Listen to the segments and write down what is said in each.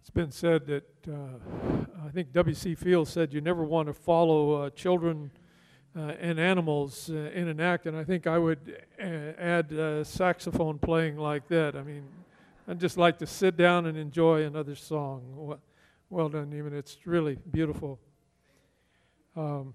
It's been said that, I think W.C. Fields said, you never want to follow children and animals in an act, and I think I would add saxophone playing like that. I mean, I'd just like to sit down and enjoy another song. Well done, Neiman. It's really beautiful. The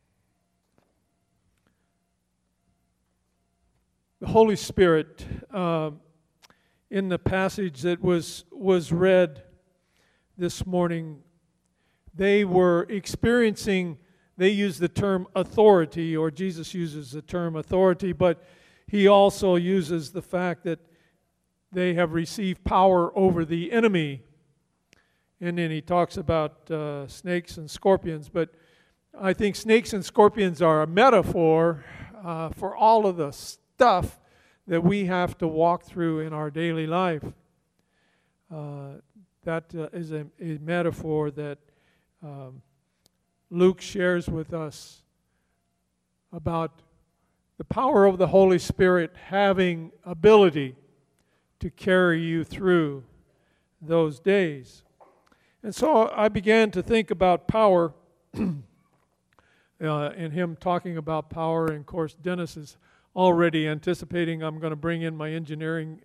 Holy Spirit, in the passage that was read this morning, they were experiencing, they use the term authority, or Jesus uses the term authority, but he also uses the fact that they have received power over the enemy. And then he talks about snakes and scorpions, but I think snakes and scorpions are a metaphor for all of the stuff that we have to walk through in our daily life. That is a metaphor that Luke shares with us about the power of the Holy Spirit having ability to carry you through those days. And so I began to think about power, and him talking about power, and of course Dennis is already anticipating I'm going to bring in my engineering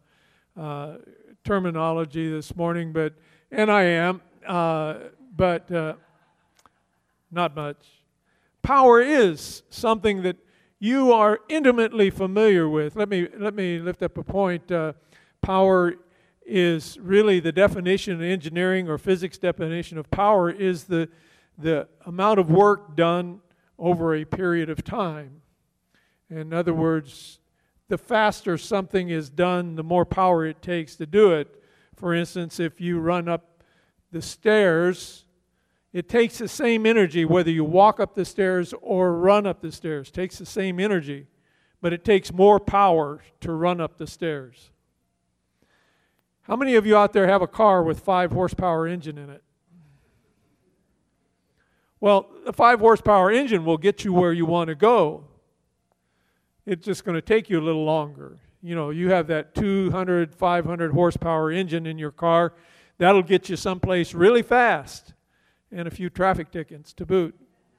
terminology this morning, and I am, but not much. Power is something that you are intimately familiar with. Let me lift up a point. Power is really the definition in engineering or physics definition of power is the amount of work done over a period of time. In other words, the faster something is done, the more power it takes to do it. For instance, if you run up the stairs, it takes the same energy whether you walk up the stairs or run up the stairs. It takes the same energy, but it takes more power to run up the stairs. How many of you out there have a car with 5 horsepower engine in it? Well, the 5 horsepower engine will get you where you want to go. It's just going to take you a little longer. You know, you have that 200, 500 horsepower engine in your car. That'll get you someplace really fast and a few traffic tickets to boot.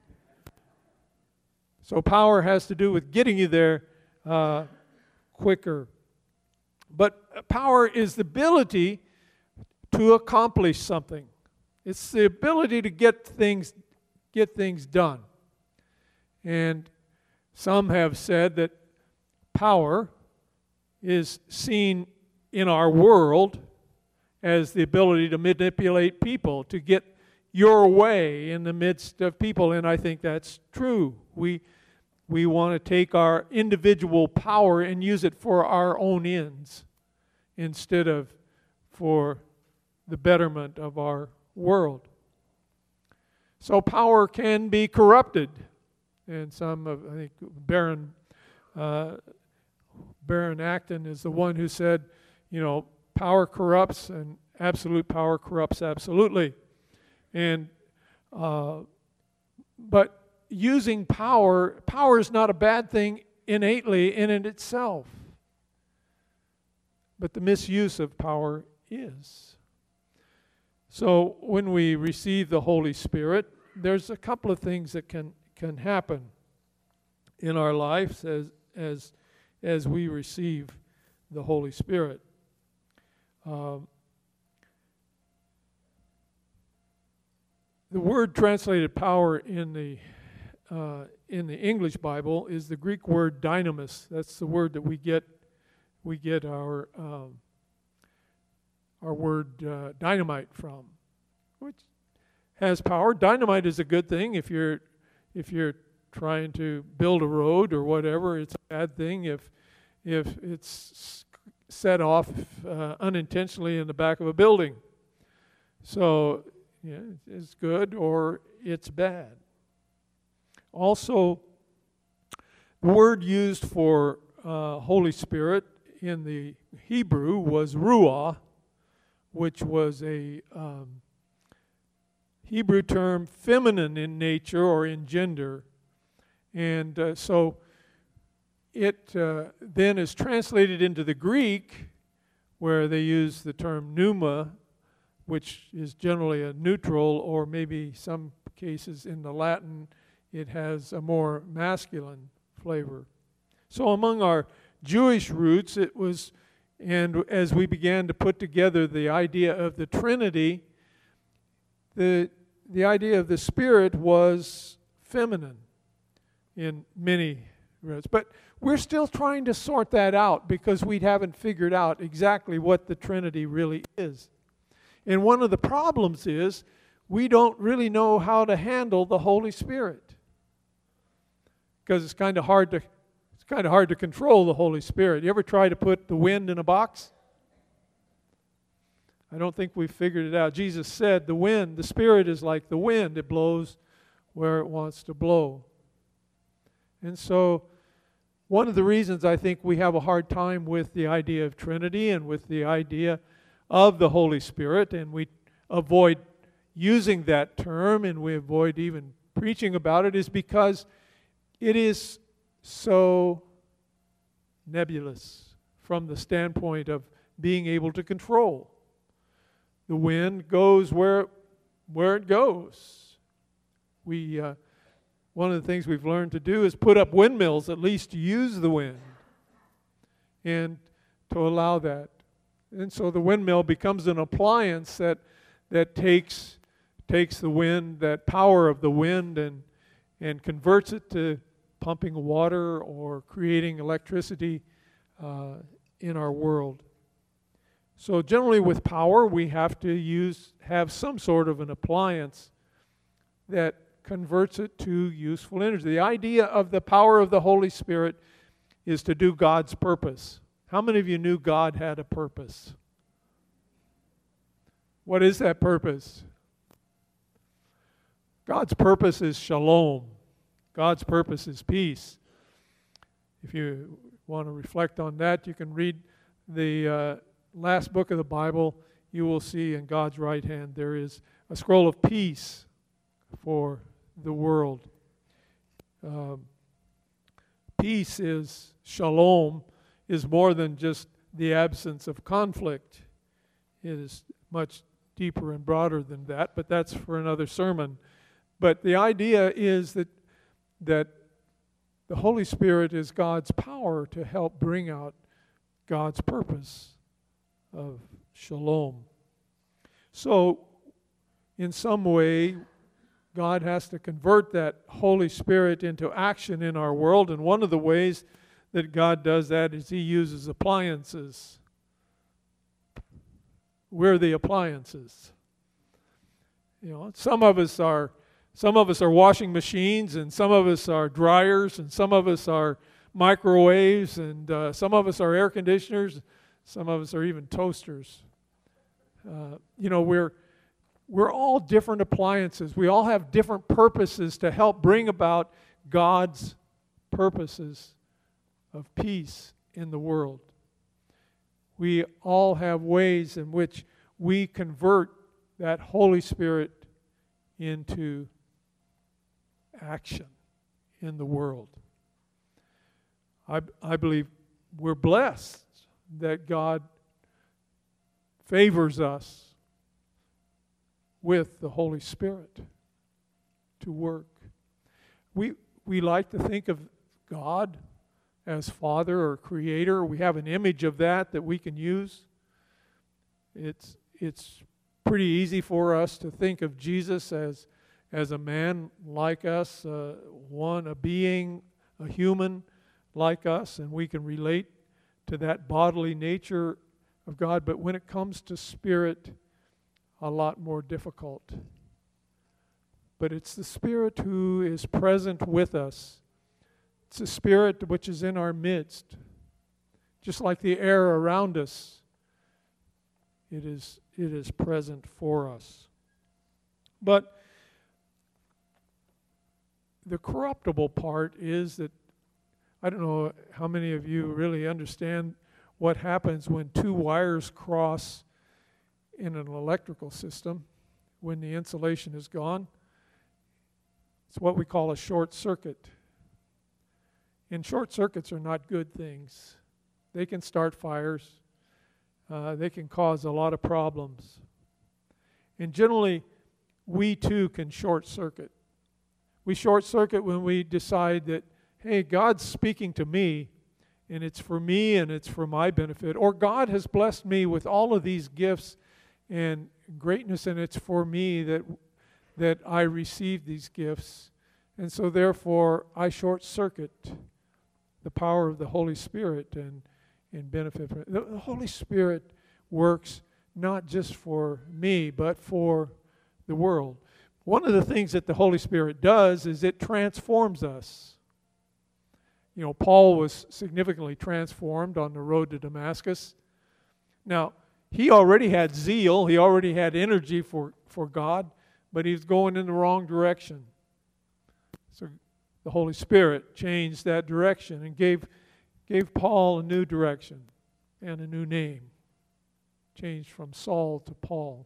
So power has to do with getting you there quicker. But power is the ability to accomplish something. It's the ability to get things done. And some have said that power is seen in our world as the ability to manipulate people, to get your way in the midst of people, and I think that's true. We want to take our individual power and use it for our own ends instead of for the betterment of our world. So power can be corrupted. And some of, I think Baron Acton is the one who said, you know, power corrupts and absolute power corrupts absolutely. And but using power is not a bad thing innately in and itself. But the misuse of power is. So when we receive the Holy Spirit, there's a couple of things that can happen in our lives as we receive the Holy Spirit. The word translated power in the English Bible is the Greek word dynamis. That's the word that we get our word dynamite from, which has power. Dynamite is a good thing if you're trying to build a road or whatever. It's a bad thing if it's set off unintentionally in the back of a building. So yeah, it's good or it's bad. Also, the word used for Holy Spirit in the Hebrew was ruah, which was a Hebrew term feminine in nature or in gender. And so it then is translated into the Greek, where they use the term pneuma, which is generally a neutral, or maybe some cases in the Latin it has a more masculine flavor. So among our Jewish roots, it was, and as we began to put together the idea of the Trinity, the idea of the Spirit was feminine in many roots. But we're still trying to sort that out because we haven't figured out exactly what the Trinity really is. And one of the problems is we don't really know how to handle the Holy Spirit, because it's kind of hard to control the Holy Spirit. You ever try to put the wind in a box? I don't think we've figured it out. Jesus said the Spirit is like the wind. It blows where it wants to blow. And so one of the reasons I think we have a hard time with the idea of Trinity and with the idea of the Holy Spirit, and we avoid using that term and we avoid even preaching about it, is because it is so nebulous from the standpoint of being able to control. The wind goes where it goes. One of the things we've learned to do is put up windmills, at least to use the wind, and to allow that. And so the windmill becomes an appliance that takes the wind, that power of the wind, and converts it to pumping water or creating electricity in our world. So generally with power, we have to have some sort of an appliance that converts it to useful energy. The idea of the power of the Holy Spirit is to do God's purpose. How many of you knew God had a purpose? What is that purpose? God's purpose is shalom. God's purpose is peace. If you want to reflect on that, you can read the last book of the Bible. You will see in God's right hand there is a scroll of peace for the world. Peace is, shalom, is more than just the absence of conflict. It is much deeper and broader than that, but that's for another sermon. But the idea is that the Holy Spirit is God's power to help bring out God's purpose of shalom. So, in some way, God has to convert that Holy Spirit into action in our world, and one of the ways that God does that is He uses appliances. We're the appliances. You know, some of us are washing machines, and some of us are dryers, and some of us are microwaves, and some of us are air conditioners, some of us are even toasters. We're all different appliances. We all have different purposes to help bring about God's purposes of peace in the world. We all have ways in which we convert that Holy Spirit into action in the world. I believe we're blessed that God favors us with the Holy Spirit to work. We like to think of God as Father or Creator. We have an image of that we can use. It's pretty easy for us to think of Jesus as a man like us, a being, a human like us, and we can relate to that bodily nature of God. But when it comes to spirit, a lot more difficult. But it's the Spirit who is present with us. It's the Spirit which is in our midst. Just like the air around us, it is present for us. But the corruptible part is that, I don't know how many of you really understand what happens when two wires cross in an electrical system when the insulation is gone. It's what we call a short circuit. And short circuits are not good things. They can start fires. They can cause a lot of problems. And generally, we too can short circuit. We short circuit when we decide that, hey, God's speaking to me, and it's for me and it's for my benefit. Or God has blessed me with all of these gifts and greatness, and it's for me that I receive these gifts. And so therefore, I short circuit the power of the Holy Spirit and benefit from it. The Holy Spirit works not just for me, but for the world. One of the things that the Holy Spirit does is it transforms us. You know, Paul was significantly transformed on the road to Damascus. Now, he already had zeal, he already had energy for God, but he was going in the wrong direction. So the Holy Spirit changed that direction and gave Paul a new direction and a new name. Changed from Saul to Paul.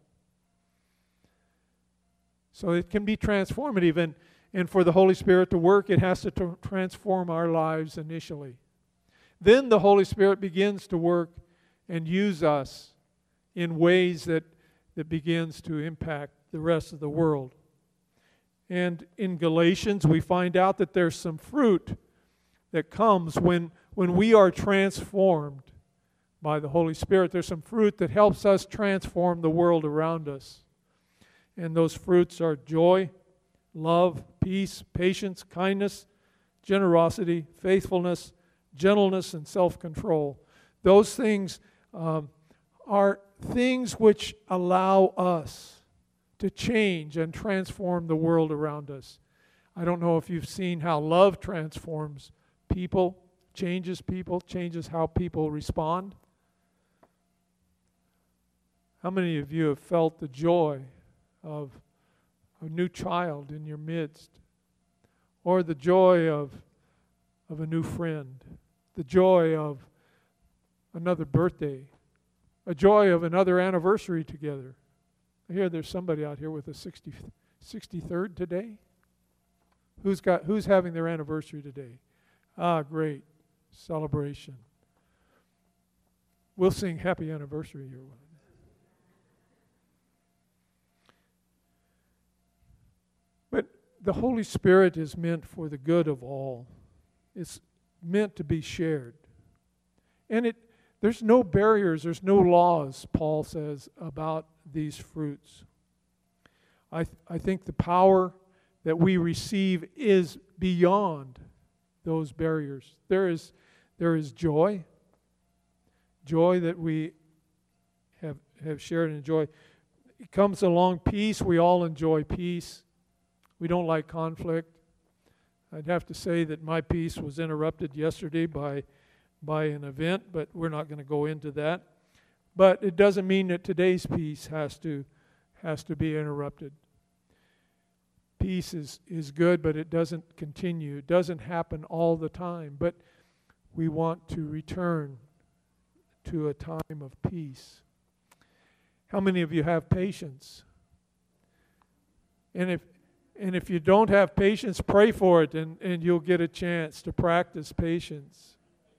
So it can be transformative, and for the Holy Spirit to work, it has to transform our lives initially. Then the Holy Spirit begins to work and use us in ways that begins to impact the rest of the world. And in Galatians, we find out that there's some fruit that comes when we are transformed by the Holy Spirit. There's some fruit that helps us transform the world around us. And those fruits are joy, love, peace, patience, kindness, generosity, faithfulness, gentleness, and self-control. Those things are things which allow us to change and transform the world around us. I don't know if you've seen how love transforms people, changes how people respond. How many of you have felt the joy of a new child in your midst, or the joy of a new friend, the joy of another birthday, a joy of another anniversary together? I hear there's somebody out here with a 63rd today. Who's having their anniversary today? Ah, great celebration. We'll sing happy anniversary here. But the Holy Spirit is meant for the good of all. It's meant to be shared. And there's no barriers, there's no laws, Paul says, about these fruits. I think the power that we receive is beyond those barriers. There is joy that we have shared and enjoy. It comes along peace. We all enjoy peace. We don't like conflict. I'd have to say that my peace was interrupted yesterday by an event, but we're not going to go into that. But it doesn't mean that today's peace has to be interrupted. Peace is good, but it doesn't continue. It doesn't happen all the time. But we want to return to a time of peace. How many of you have patience? And if you don't have patience, pray for it, and you'll get a chance to practice patience.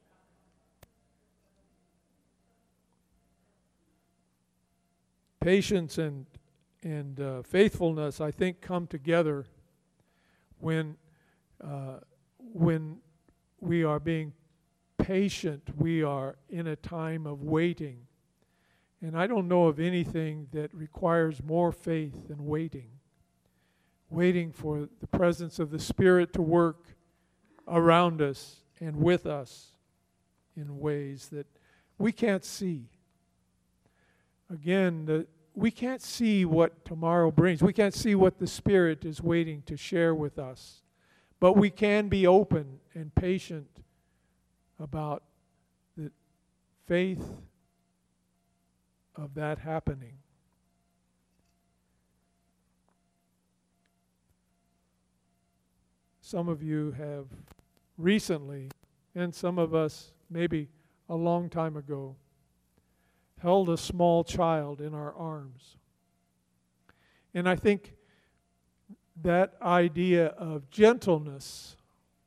Patience and faithfulness, I think, come together when we are being patient. We are in a time of waiting. And I don't know of anything that requires more faith than waiting. Waiting for the presence of the Spirit to work around us and with us in ways that we can't see. Again, we can't see what tomorrow brings. We can't see what the Spirit is waiting to share with us. But we can be open and patient about the faith of that happening. Some of you have recently, and some of us maybe a long time ago, held a small child in our arms. And I think that idea of gentleness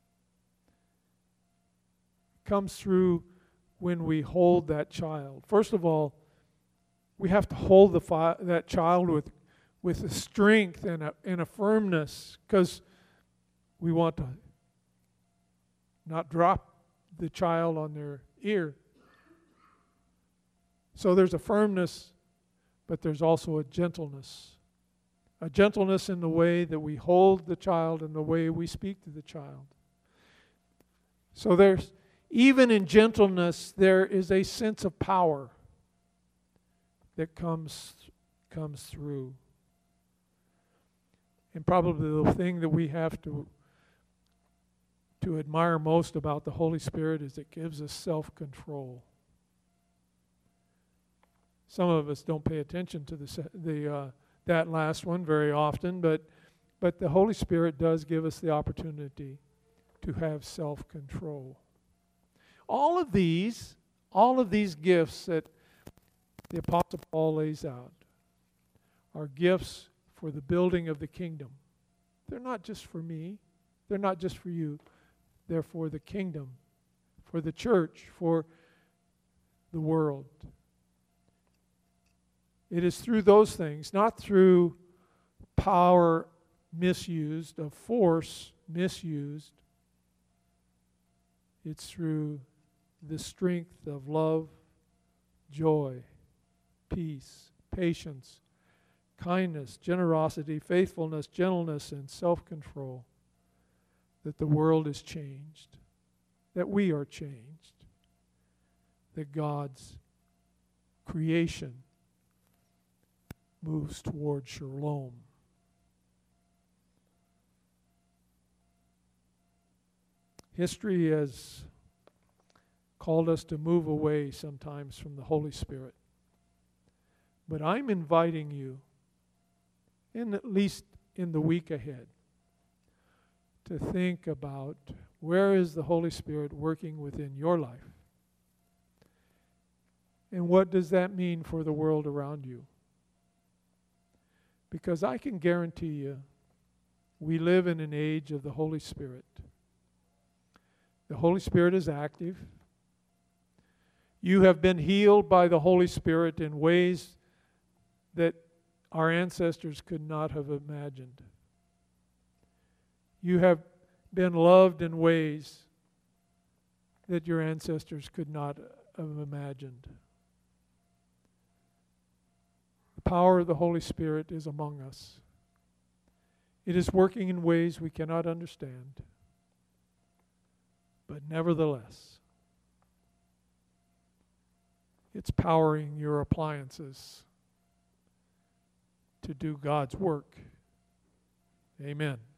comes through when we hold that child. First of all, we have to hold that child with a strength and a firmness, because we want to not drop the child on their ear. So there's a firmness, but there's also a gentleness. A gentleness in the way that we hold the child and the way we speak to the child. So there's, even in gentleness, there is a sense of power that comes through. And probably the thing that we have to admire most about the Holy Spirit is it gives us self-control. Some of us don't pay attention to that last one very often, but the Holy Spirit does give us the opportunity to have self-control. All of these gifts that the Apostle Paul lays out are gifts for the building of the kingdom. They're not just for me. They're not just for you. They're for the kingdom, for the church, for the world. It is through those things, not through power misused, of force misused. It's through the strength of love, joy, peace, patience, kindness, generosity, faithfulness, gentleness, and self-control that the world is changed, that we are changed, that God's creation moves toward shalom. History has called us to move away sometimes from the Holy Spirit. But I'm inviting you, at least in the week ahead, to think about where is the Holy Spirit working within your life? And what does that mean for the world around you? Because I can guarantee you, we live in an age of the Holy Spirit. The Holy Spirit is active. You have been healed by the Holy Spirit in ways that our ancestors could not have imagined. You have been loved in ways that your ancestors could not have imagined. The power of the Holy Spirit is among us. It is working in ways we cannot understand. But nevertheless, it's powering your appliances to do God's work. Amen.